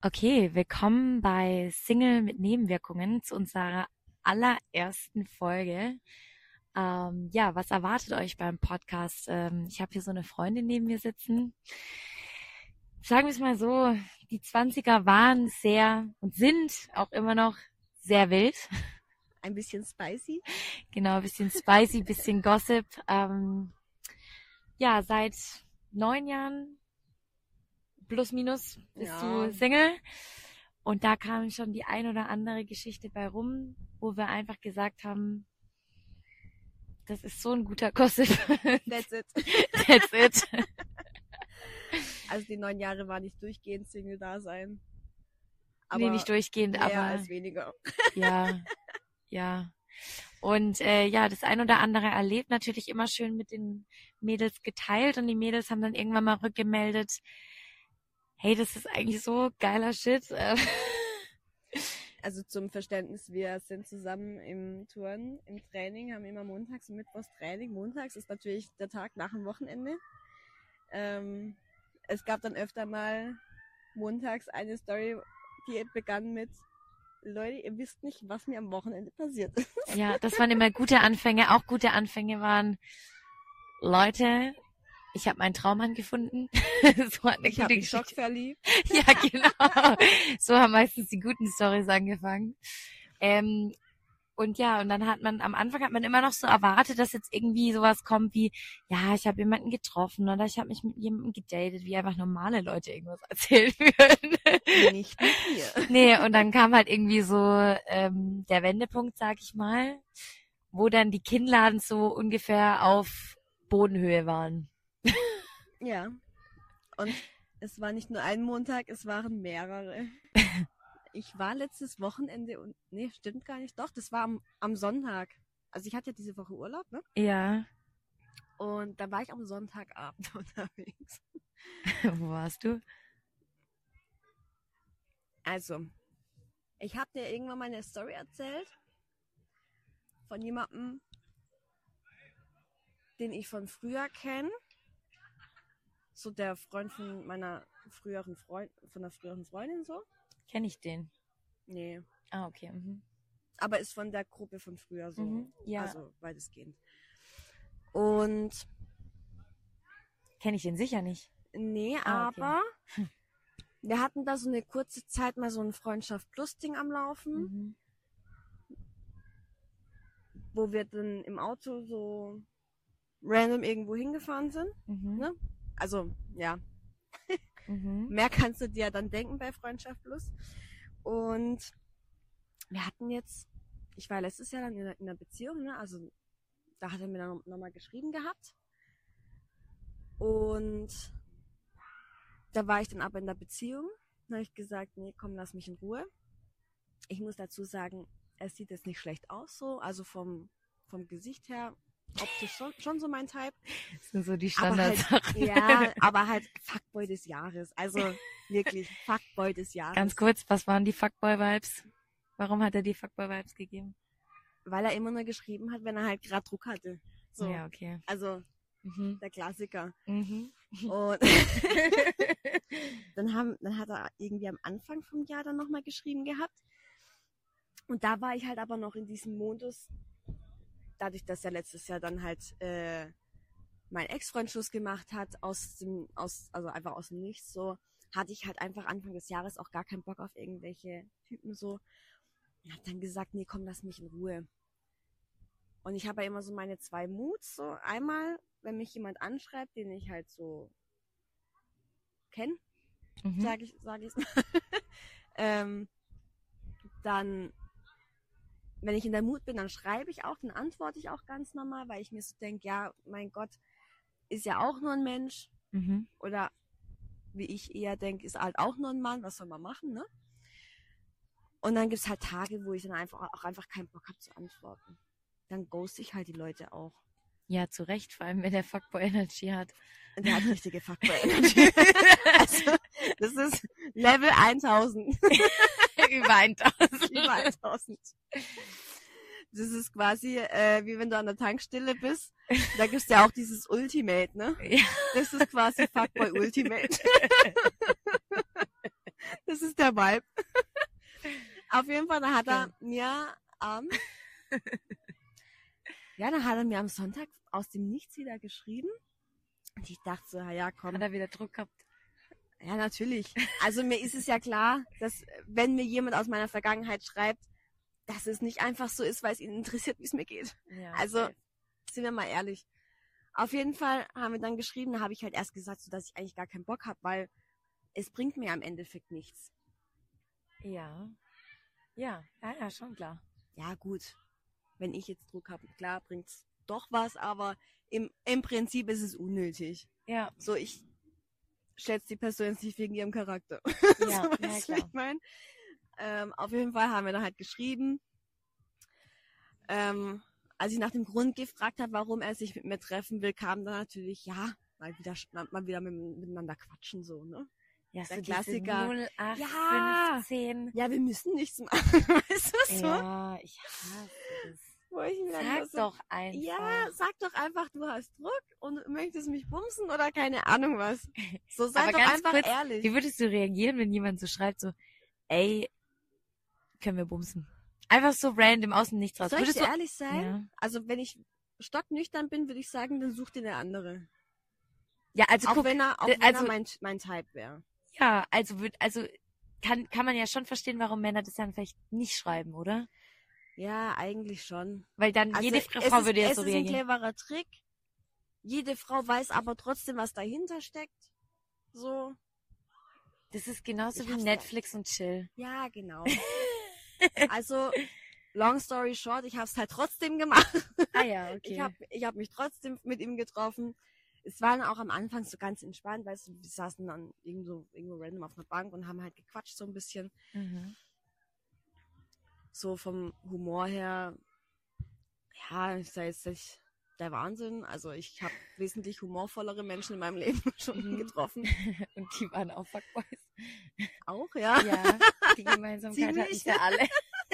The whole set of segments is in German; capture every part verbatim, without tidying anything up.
Okay, willkommen bei Single mit Nebenwirkungen zu unserer allerersten Folge. Ähm, ja, was erwartet euch beim Podcast? Ähm, ich habe hier so eine Freundin neben mir sitzen. Sagen wir es mal so, die Zwanziger waren sehr und sind auch immer noch sehr wild. Ein bisschen spicy. Genau, bisschen spicy, bisschen Gossip. Ähm, ja, seit neun Jahren plus minus bist Ja. du Single. Und da kam schon die ein oder andere Geschichte bei rum, wo wir einfach gesagt haben, das ist so ein guter Gossip. That's it. That's it. Also die neun Jahre war nicht durchgehend Single-Dasein. Aber nee, nicht durchgehend, mehr aber als weniger. Ja, ja. Und äh, ja, das ein oder andere erlebt, natürlich immer schön mit den Mädels geteilt und die Mädels haben dann irgendwann mal rückgemeldet, hey, das ist eigentlich so geiler Shit. Also zum Verständnis, wir sind zusammen im Turnen, im Training, haben immer montags und mittwochs Training. Montags ist natürlich der Tag nach dem Wochenende. Ähm, es gab dann öfter mal montags eine Story, die begann mit: Leute, ihr wisst nicht, was mir am Wochenende passiert ist. Ja, das waren immer gute Anfänge. Auch gute Anfänge waren, Leute, ich habe meinen Traummann gefunden. So hat eine ich gute habe mich Geschichte. schockverliebt. Ja, genau. So haben meistens die guten Storys angefangen. Ähm, und ja, und dann hat man, am Anfang hat man immer noch so erwartet, dass jetzt irgendwie sowas kommt wie, ja, ich habe jemanden getroffen oder ich habe mich mit jemandem gedatet, wie einfach normale Leute irgendwas erzählen würden. Nicht mit mir. Nee, und dann kam halt irgendwie so ähm, der Wendepunkt, sag ich mal, wo dann die Kinnladen so ungefähr auf Bodenhöhe waren. Ja. Und es war nicht nur ein Montag, es waren mehrere. Ich war letztes Wochenende und, nee, stimmt gar nicht, doch, das war am, am Sonntag. Also ich hatte ja diese Woche Urlaub, ne? Ja. Und da war ich am Sonntagabend unterwegs. Wo warst du? Also, ich habe dir irgendwann mal eine Story erzählt von jemandem, den ich von früher kenne. So der Freund von meiner früheren Freund, von der früheren Freundin so. Kenne ich den? Nee. Ah, okay. Mhm. Aber ist von der Gruppe von früher so. Mhm, ja. Also weitestgehend. Und Kenne ich den sicher nicht. nee, Ah, okay. aber wir hatten da so eine kurze Zeit mal so ein Freundschaft-Plus-Ding am Laufen, Mhm. wo wir dann im Auto so random irgendwo hingefahren sind. Mhm. Ne? Also, ja. Mhm. Mehr kannst du dir dann denken bei Freundschaft Plus. Und wir hatten jetzt, ich war letztes Jahr dann in einer, in einer Beziehung, ne? Also da hat er mir dann nochmal geschrieben gehabt. Und da war ich dann aber in der Beziehung. Da habe ich gesagt, nee, komm, lass mich in Ruhe. Ich muss dazu sagen, er sieht jetzt nicht schlecht aus so, also vom, vom Gesicht her, optisch schon, schon so mein Type. Das sind so die Aber halt, Standardsachen. ja, aber halt Fuckboy des Jahres. Also wirklich Fuckboy des Jahres. Ganz kurz, was waren die Fuckboy-Vibes? Warum hat er die Fuckboy-Vibes gegeben? Weil er immer nur geschrieben hat, wenn er halt gerade Druck hatte. So. Ja, okay. Also Mhm. der Klassiker. Mhm. Und dann, haben, dann hat er irgendwie am Anfang vom Jahr dann nochmal geschrieben gehabt. Und da war ich halt aber noch in diesem Modus, dadurch, dass er letztes Jahr dann halt äh, mein Ex-Freund Schluss gemacht hat, aus dem, aus, also einfach aus dem Nichts so, hatte ich halt einfach Anfang des Jahres auch gar keinen Bock auf irgendwelche Typen so. Und hab dann gesagt, nee, komm, lass mich in Ruhe. Und ich habe ja immer so meine zwei Moods, so einmal, wenn mich jemand anschreibt, den ich halt so kenne, Mhm. sage ich, sag ich's mal. ähm, dann, wenn ich in der Mut bin, dann schreibe ich auch, dann antworte ich auch ganz normal, weil ich mir so denke, ja, mein Gott, ist ja auch nur ein Mensch. Mhm. Oder wie ich eher denke, ist halt auch nur ein Mann, was soll man machen, ne? Und dann gibt's halt Tage, wo ich dann einfach auch einfach keinen Bock habe zu antworten. Dann ghost ich halt die Leute auch. Ja, zu Recht, vor allem wenn der Fuckboy-Energy hat. Und der hat richtige Fuckboy-Energy. Also, das ist Level tausend. Über tausend. Über tausend. Das ist quasi, äh, wie wenn du an der Tankstelle bist. Da gibt's ja auch dieses Ultimate, ne? Ja. Das ist quasi Fuckboy Ultimate. Das ist der Vibe. Auf jeden Fall, dann hat er Okay. mir am, ja, dann hat er mir am Sonntag aus dem Nichts wieder geschrieben. Und ich dachte so, ja, komm. Hat er wieder Druck gehabt? Ja, natürlich. Also mir ist es ja klar, dass wenn mir jemand aus meiner Vergangenheit schreibt, dass es nicht einfach so ist, weil es ihn interessiert, wie es mir geht. Ja, Also, safe. sind wir mal ehrlich. Auf jeden Fall haben wir dann geschrieben, da habe ich halt erst gesagt, so, dass ich eigentlich gar keinen Bock habe, weil es bringt mir am Endeffekt nichts. Ja. Ja, ja, ja, schon klar. Ja, gut. Wenn ich jetzt Druck habe, klar, bringt's doch was, aber im, im Prinzip ist es unnötig. Ja, So, ich schätze die Person jetzt nicht wegen ihrem Charakter. ja, so, ja, weißt du, wie klar. ich meine? Ähm, auf jeden Fall haben wir dann halt geschrieben. Ähm, als ich nach dem Grund gefragt habe, warum er sich mit mir treffen will, kam dann natürlich, ja, mal wieder, mal wieder mit, miteinander quatschen, so, ne? Ja, Der so Klassiker. diese null acht Ja. fünfzehn. Ja, wir müssen nichts machen, weißt du so? Ja, ich hasse das. Wo ich mir dann Sag nur so, doch einfach. ja, sag doch einfach, du hast Druck und möchtest mich bumsen oder keine Ahnung was. So, sei Aber doch ganz einfach kurz, ehrlich. Wie würdest du reagieren, wenn jemand so schreibt, so, ey, können wir bumsen? Einfach so random, außen nichts raus. Soll ich Würdest dir du, ehrlich sein? ja. Also, wenn ich stocknüchtern bin, würde ich sagen, dann such dir eine andere. Ja, also Auch guck, wenn er, auch äh, wenn also- er mein, mein Type wäre. ja, also würd, also kann, kann man ja schon verstehen, warum Männer das dann vielleicht nicht schreiben, oder? Ja, eigentlich schon. Weil dann Also, jede es Frau ist, würde ja es so ist ein reagieren. cleverer Trick. Jede Frau weiß aber trotzdem, was dahinter steckt. So. Das ist genauso Ich wie hab's Netflix und Chill. Ja, genau. Also, long story short, ich habe es halt trotzdem gemacht. Ah ja, okay. Ich habe ich hab mich trotzdem mit ihm getroffen. Es war dann auch am Anfang so ganz entspannt, weißt du, wir saßen dann irgendwo, irgendwo random auf einer Bank und haben halt gequatscht so ein bisschen. mhm. So vom Humor her, ja, ich sage jetzt nicht der Wahnsinn. Also ich habe wesentlich humorvollere Menschen in meinem Leben schon Mhm. getroffen. Und die waren auch Fuckboys. Auch, ja. Ja, die Gemeinsamkeit hatten Ziemlich. ja alle.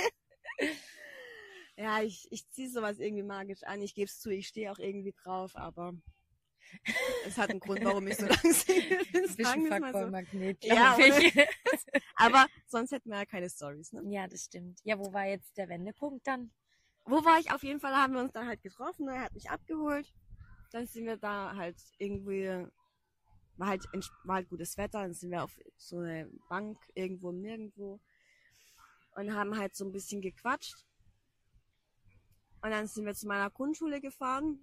Ja, ich, ich ziehe sowas irgendwie magisch an. Ich gebe es zu, ich stehe auch irgendwie drauf, aber es hat einen Grund, warum ich so lange Single bin. Ein bisschen Sagen wir's mal so. Fuckboy-Magnet, Ja, glaube ich. Aber sonst hätten wir ja keine Stories, ne? Ja, das stimmt. Ja, wo war jetzt der Wendepunkt dann? Wo war ich? Auf jeden Fall haben wir uns dann halt getroffen. Er hat mich abgeholt. Dann sind wir da halt irgendwie, war halt, ents- war halt gutes Wetter. Dann sind wir auf so eine Bank irgendwo im Nirgendwo und haben halt so ein bisschen gequatscht. Und dann sind wir zu meiner Grundschule gefahren.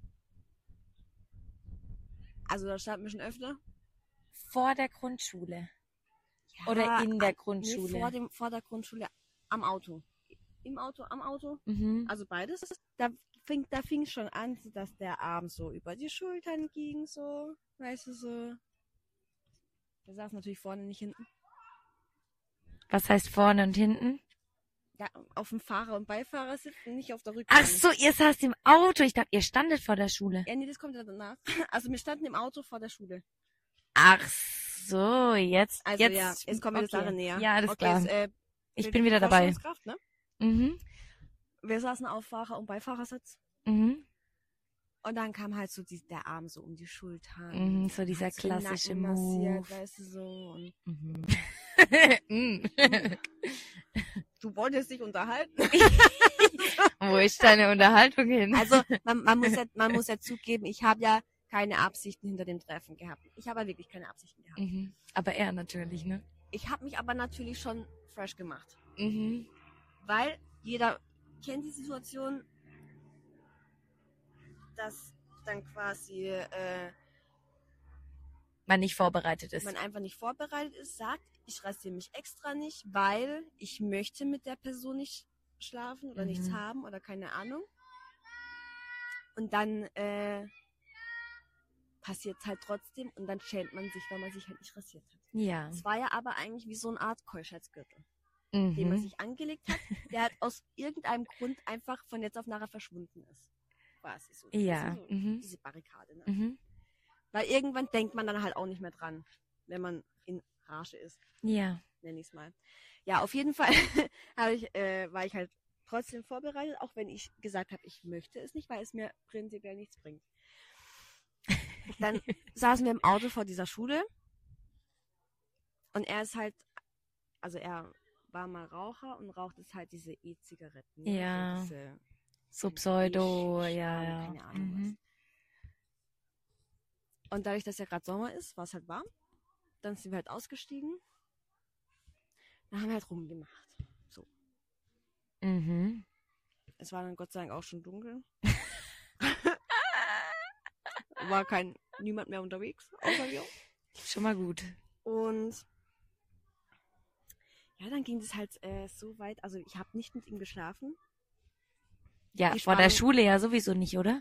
Also da standen wir schon öfter. Vor der Grundschule. Ja, Oder in der Nee, Grundschule? vor, dem, vor der Grundschule am Auto. Im Auto, am Auto. Mhm. Also beides. Da fing, da fing schon an, so dass der Arm so über die Schultern ging, so, weißt du, so. Der saß natürlich vorne, nicht hinten. Was heißt vorne und hinten? Ja, auf dem Fahrer- und Beifahrersitz, nicht auf der Rückbank. Ach so, ihr saßt im Auto. Ich dachte, ihr standet vor der Schule. Ja, nee, das kommt ja danach. Also wir standen im Auto vor der Schule. Ach so, jetzt, Also jetzt, ja, jetzt kommen wir okay. der Sache näher. Ja, alles okay, klar. Jetzt, äh, Ich mit bin wieder dabei. Vorstellungskraft, ne? Mhm. Wir saßen auf Fahrer- und Beifahrersitz. Mhm. Und dann kam halt so die, der Arm so um die Schultern. Mhm, so dieser Hat so den klassische Nacken massiert, Move. weißt du, so. Und Mhm. Mm. du wolltest dich unterhalten. Wo ist deine Unterhaltung hin? Also man, man, muss ja, man muss ja zugeben, ich habe ja keine Absichten hinter dem Treffen gehabt. Ich habe ja wirklich keine Absichten gehabt. Mhm. Aber er natürlich, ne? Ich habe mich aber natürlich schon fresh gemacht. Mhm. Weil jeder kennt die Situation, dass dann quasi äh, Man nicht vorbereitet ist. man einfach nicht vorbereitet ist, sagt, ich rasiere mich extra nicht, weil ich möchte mit der Person nicht schlafen oder Mhm. nichts haben oder keine Ahnung. Und dann äh, passiert es halt trotzdem und dann schämt man sich, weil man sich halt nicht rasiert hat. Ja. Es war ja aber eigentlich wie so eine Art Keuschheitsgürtel, den man Mhm. sich angelegt hat, der halt aus irgendeinem Grund einfach von jetzt auf nachher verschwunden ist. Quasi so. Ja. Also so Mhm. diese Barrikade. Ne? Mhm. Weil irgendwann denkt man dann halt auch nicht mehr dran, wenn man in Rage ist, Ja. nenne ich es mal. Ja, auf jeden Fall habe ich, äh, war ich halt trotzdem vorbereitet, auch wenn ich gesagt habe, ich möchte es nicht, weil es mir prinzipiell nichts bringt. Dann saßen wir im Auto vor dieser Schule und er ist halt also er war mal Raucher und raucht jetzt halt diese E-Zigaretten. Ne? Ja. So, diese, So Pseudo, E-Sch- ja, Scham, ja. keine Ahnung Mhm. was. Und dadurch, dass ja gerade Sommer ist, war es halt warm. Dann sind wir halt ausgestiegen. Dann haben wir halt rumgemacht. So. Mhm. Es war dann Gott sei Dank auch schon dunkel. War kein niemand mehr unterwegs, außer wir. Schon mal gut. Und ja, dann ging es halt äh, so weit. Also ich habe nicht mit ihm geschlafen. Ja, Die vor der Spannung- Schule ja sowieso nicht, oder?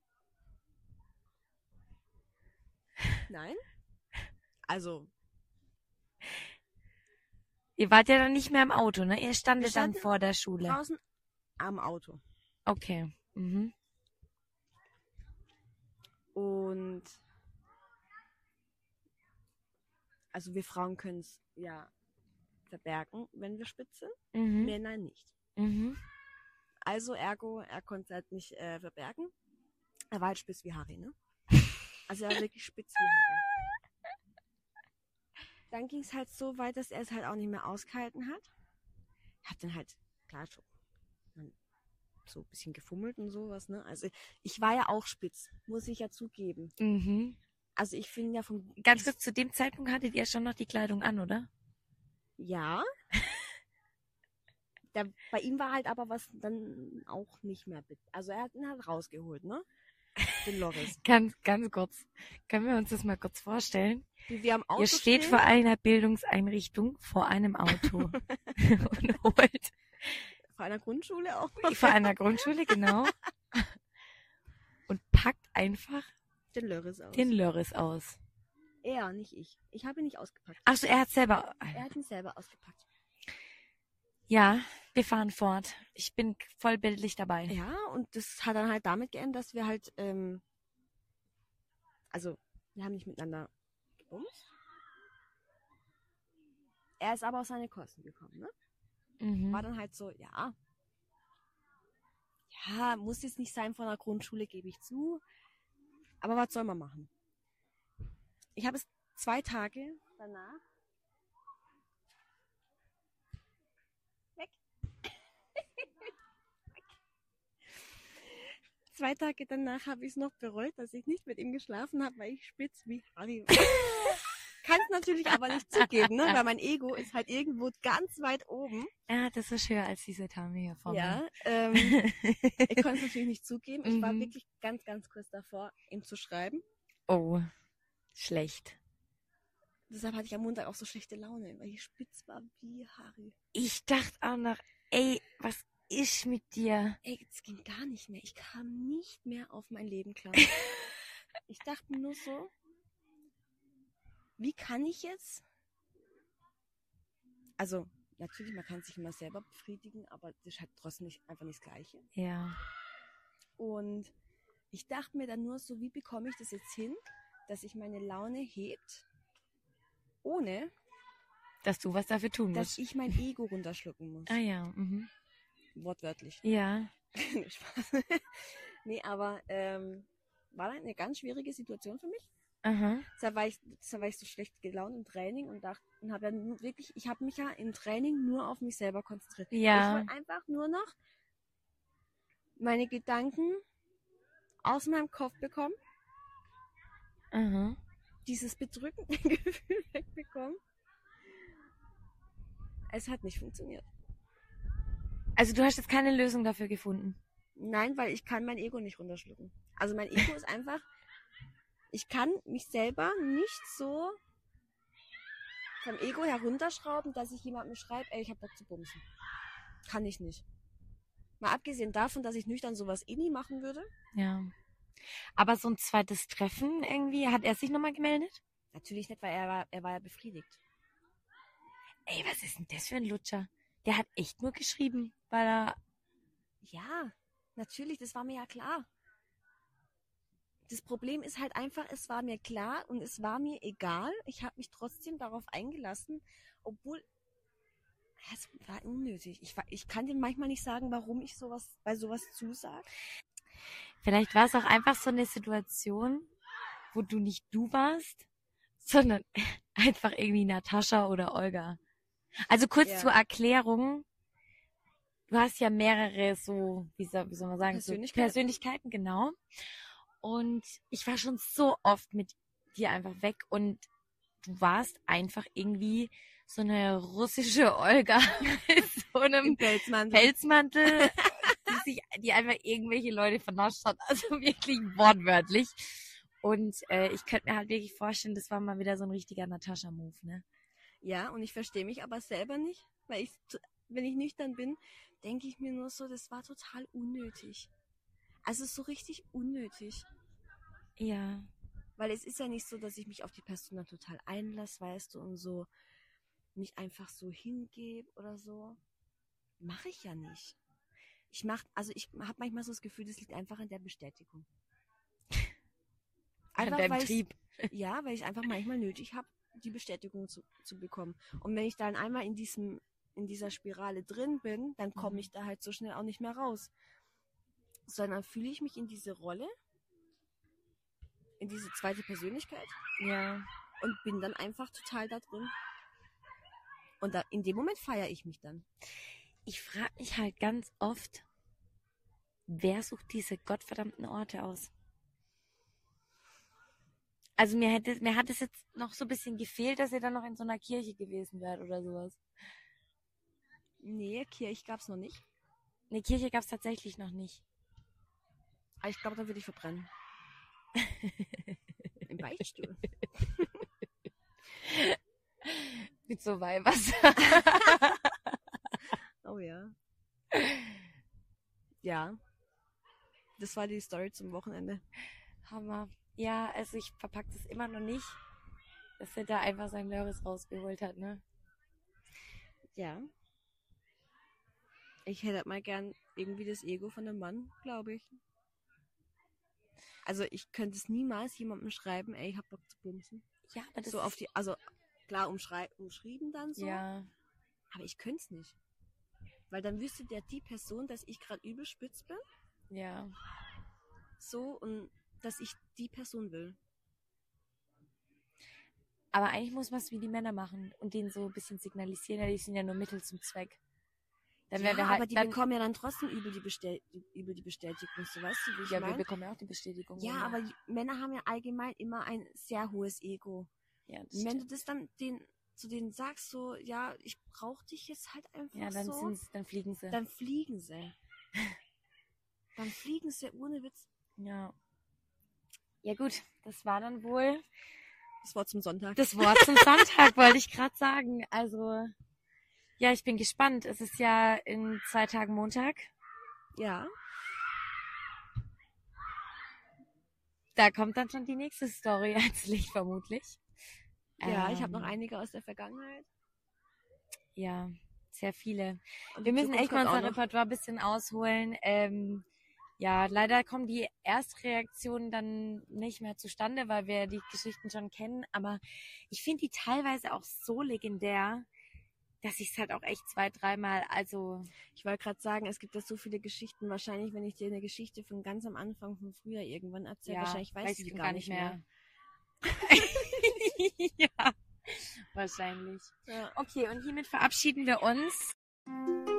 Nein. Also Ihr wart ja dann nicht mehr im Auto, ne? Ihr standet Wir dann standen vor der Schule. draußen am Auto. Okay. Mhm. Und also wir Frauen können es ja verbergen, wenn wir spitz sind. Mhm. Männer nicht. Mhm. Also ergo, er konnte es halt nicht äh, verbergen. Er war halt spitz wie Harry, ne? Also er war wirklich spitz wie Harry. Dann ging es halt so weit, dass er es halt auch nicht mehr ausgehalten hat. Er hat dann halt, klar, schon dann so ein bisschen gefummelt und sowas, ne? Also ich war ja auch spitz, muss ich ja zugeben. Mhm. Also ich finde ja vom... Ganz kurz, zu dem Zeitpunkt hattet ihr schon noch die Kleidung an, oder? Ja. Der, bei ihm war halt aber was dann auch nicht mehr... be- Also er hat ihn halt rausgeholt, ne? Den Loris. Ganz, ganz kurz. Können wir uns das mal kurz vorstellen? Wie wir am Auto Ihr steht stehen, vor einer Bildungseinrichtung vor einem Auto und holt vor einer Grundschule auch vor einer Grundschule, genau, und packt einfach den Loris aus. den Lörres aus. Er, nicht ich. Ich habe ihn nicht ausgepackt. Achso, er hat selber... Er hat ihn selber ausgepackt. Ja, wir fahren fort. Ich bin vollbildlich dabei. Ja, und das hat dann halt damit geendet, dass wir halt, ähm, also, wir haben nicht miteinander gebumst. Er ist aber auf seine Kosten gekommen, ne? Mhm. War dann halt so, ja. Ja, muss jetzt nicht sein von der Grundschule, gebe ich zu. Aber was soll man machen? Ich habe es zwei Tage danach. Weg. Zwei Tage danach habe ich es noch bereut, dass ich nicht mit ihm geschlafen habe, weil ich spitz wie Harry war. Kann es natürlich aber nicht zugeben, ne? Weil mein Ego ist halt irgendwo ganz weit oben. Ja, das ist höher als diese Dame hier vor Ja, mir. ähm, ich konnte es natürlich nicht zugeben. Ich war Mhm. wirklich ganz, ganz kurz davor, ihm zu schreiben. Oh, schlecht. Deshalb hatte ich am Montag auch so schlechte Laune, weil ich spitz war wie Harry. Ich dachte auch noch, ey, was ist mit dir? Ey, es ging gar nicht mehr. Ich kam nicht mehr auf mein Leben klar. Ich dachte nur so, wie kann ich jetzt? Also, natürlich, man kann sich immer selber befriedigen, aber das ist halt trotzdem nicht, einfach nicht das Gleiche. Ja. Und ich dachte mir dann nur so, wie bekomme ich das jetzt hin, dass ich meine Laune hebt, ohne Dass du was dafür tun dass musst. ich mein Ego runterschlucken muss. Ah ja. Mhm. Wortwörtlich. Ja. Nee, Spaß. Nee, aber ähm, war dann eine ganz schwierige Situation für mich. Aha. Da war ich, da war ich so schlecht gelaunt im Training und dachte und habe dann wirklich, ich habe mich ja im Training nur auf mich selber konzentriert. Ja. Ich wollte einfach nur noch meine Gedanken aus meinem Kopf bekommen, Aha. dieses bedrückende Gefühl wegbekommen. Es hat nicht funktioniert. Also du hast jetzt keine Lösung dafür gefunden. Nein, weil ich kann mein Ego nicht runterschlucken. Also mein Ego ist einfach, ich kann mich selber nicht so vom Ego herunterschrauben, dass ich jemandem schreibe, ey, ich hab Bock zu bumsen. Kann ich nicht. Mal abgesehen davon, dass ich nüchtern sowas eh nie machen würde. Ja. Aber so ein zweites Treffen irgendwie, hat er sich nochmal gemeldet? Natürlich nicht, weil er war, er war ja befriedigt. Ey, was ist denn das für ein Lutscher? Der hat echt nur geschrieben, weil er... Ja, natürlich, das war mir ja klar. Das Problem ist halt einfach, es war mir klar und es war mir egal. Ich habe mich trotzdem darauf eingelassen, obwohl es war unnötig. Ich, war, ich kann dir manchmal nicht sagen, warum ich sowas bei sowas zusage. Vielleicht war es auch einfach so eine Situation, wo du nicht du warst, sondern einfach irgendwie Natascha oder Olga. Also kurz Ja. zur Erklärung. Du hast ja mehrere so, wie soll, wie soll man sagen, Persönlichkeiten. so Persönlichkeiten, genau. Und ich war schon so oft mit dir einfach weg und du warst einfach irgendwie so eine russische Olga mit so einem Im Pelzmantel. Pelzmantel, die sich, die einfach irgendwelche Leute vernascht hat, also wirklich wortwörtlich. Und äh, ich könnte mir halt wirklich vorstellen, das war mal wieder so ein richtiger Natascha-Move, ne? Ja, und ich verstehe mich aber selber nicht, weil ich, wenn ich nüchtern bin, denke ich mir nur so, das war total unnötig. Also so richtig unnötig. Ja. Weil es ist ja nicht so, dass ich mich auf die Person dann total einlasse, weißt du, und so mich einfach so hingebe oder so. Mache ich ja nicht. Ich mach, also ich habe manchmal so das Gefühl, das liegt einfach an der Bestätigung. An deinem weil Trieb. ich, ja, weil ich einfach manchmal nötig habe, die Bestätigung zu, zu bekommen. Und wenn ich dann einmal in diesem, in dieser Spirale drin bin, dann komme Mhm. ich da halt so schnell auch nicht mehr raus. Sondern fühle ich mich in diese Rolle, in diese zweite Persönlichkeit Ja. und bin dann einfach total da drin. Und da, in dem Moment feiere ich mich dann. Ich frage mich halt ganz oft, wer sucht diese gottverdammten Orte aus? Also mir hätte, mir hat es jetzt noch so ein bisschen gefehlt, dass ihr dann noch in so einer Kirche gewesen wärt oder sowas. Nee, Kirche gab's noch nicht. Eine Kirche gab es tatsächlich noch nicht. Aber ich glaube, da würde ich verbrennen. Im Beichtstuhl. Mit so Weihwasser. Oh ja. Ja. Das war die Story zum Wochenende. Hammer. Ja, also ich verpacke das immer noch nicht, dass er da einfach sein Lörres rausgeholt hat, ne? Ja. Ich hätte mal gern irgendwie das Ego von einem Mann, glaube ich. Also ich könnte es niemals jemandem schreiben, ey, ich hab Bock zu bumsen. Ja, aber das So auf die, also klar umschrei umschrieben dann so, ja, aber ich könnte es nicht. Weil dann wüsste der die Person, dass ich gerade übel spitz bin, ja. so, und dass ich die Person will. Aber eigentlich muss man es wie die Männer machen und denen so ein bisschen signalisieren, ja, die sind ja nur Mittel zum Zweck. Dann Ja, werden wir halt, aber die dann, bekommen ja dann trotzdem übel die, Bestell übel die Bestätigung, so weißt du, wie ich ja, wir meine? bekommen ja auch die Bestätigung. Ja, wenn wir- aber die Männer haben ja allgemein immer ein sehr hohes Ego. ja, das Und wenn du stimmt. das dann den, zu denen sagst, so, ja, ich brauche dich jetzt halt einfach Ja, dann so, sind's, dann fliegen sie. dann fliegen sie. Dann fliegen sie ohne Witz. Ja. Ja gut, das war dann wohl Das Wort zum Sonntag. das Wort zum Sonntag, wollte ich gerade sagen. Also, ja, ich bin gespannt. Es ist ja in zwei Tagen Montag. Ja. Da kommt dann schon die nächste Story als Licht vermutlich. Ja, ich habe Ähm, noch einige aus der Vergangenheit. Ja, sehr viele. Und Wir die müssen Zukunft echt mal kommt unser auch noch. Repertoire ein bisschen ausholen. Ähm, ja, leider kommen die Erstreaktionen dann nicht mehr zustande, weil wir die Geschichten schon kennen. Aber ich finde die teilweise auch so legendär, dass ich es halt auch echt zwei, dreimal, also Ich wollte gerade sagen, es gibt ja so viele Geschichten. Wahrscheinlich, wenn ich dir eine Geschichte von ganz am Anfang von früher irgendwann erzähle, ja, wahrscheinlich weißt weiß du ich die gar nicht mehr. Ja, wahrscheinlich. Ja. Okay, und hiermit verabschieden wir uns.